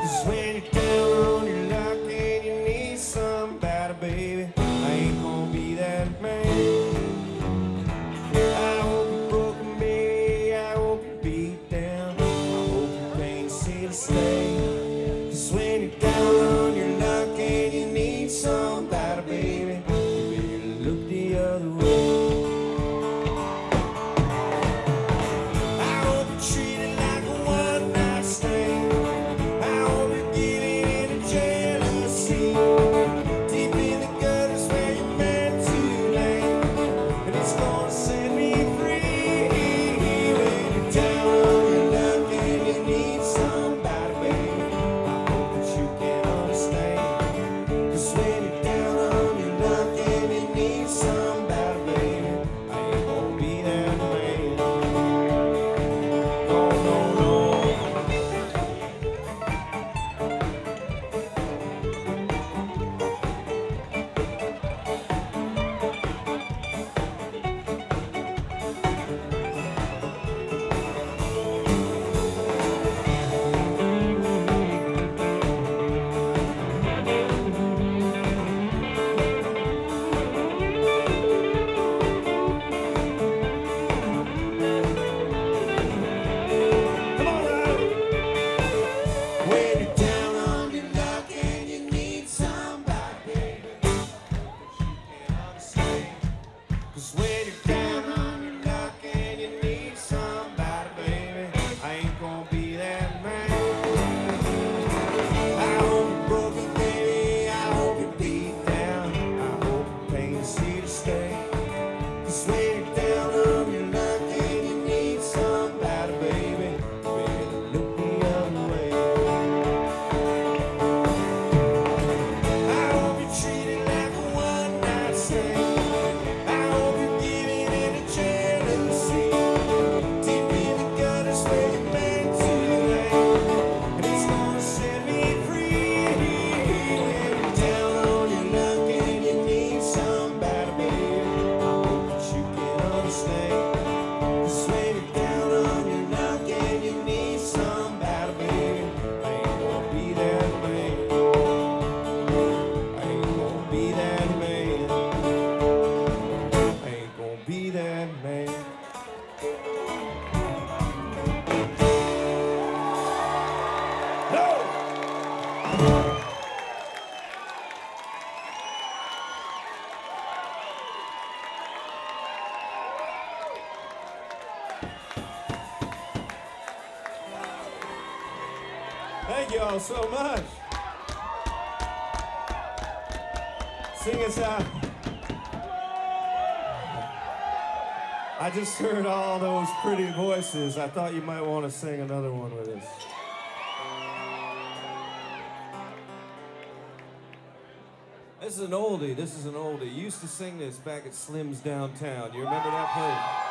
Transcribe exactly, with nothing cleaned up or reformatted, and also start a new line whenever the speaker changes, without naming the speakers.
when you're down on your luck and you need somebody, baby, I ain't gonna be that man. I hope you're broken, baby, I hope you're beat down, I hope your pain's here to stay. Cause when you're down on your luck and you need somebody, baby, you better look the other way. I hope you're treated like a one-night stand. I hope you're giving in to jealousy. Deep in the gutters where you're meant to land, and it's gonna set me free. When you're down on your luck and you need somebody, baby, I hope that you can understand. Cause when you're down on your luck and you need somebody, baby, I ain't gonna be that man. No, no, no. Come on, Riley. When you're down on your luck and you need somebody, baby, that you can understand. Cause when you're down on your luck and you need somebody, baby, I ain't gonna be that man. I hope you're broken, baby, I hope you're beat down, I hope your pain's here to stay. Cause when you're down on your luck and you need somebody, baby, you better look the other way. I hope you're treated like a one-night stand. I hope you're giving in to jealousy. Deep in the gutters where you're meant to land, and it's gonna set me free. When you're down on your luck and you need somebody, baby, I hope that you can understand. Cause when you're down on your luck and you need somebody, baby, I ain't gonna be that man. I ain't gonna be that man. I ain't gonna be that man. No! Thank you all so much. Sing us out. I just heard all those pretty voices. I thought you might want to sing another one with us. This is an oldie. This is an oldie. You used to sing this back at Slim's Downtown. You remember that place?